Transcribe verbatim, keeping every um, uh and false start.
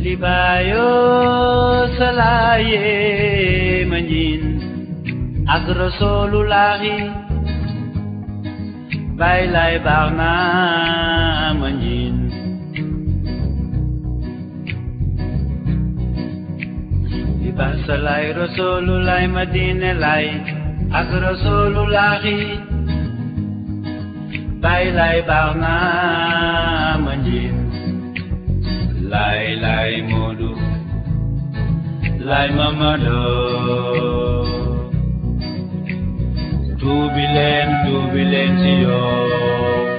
Ibayo salaye manyin ak Rasulullahi bailay barna manyin Iba salay Rasulullahi Madina lay ak Rasulullahi bailay barna manyin Lai lai modu, lai mamado. Tu bilen, tu bilen siyo.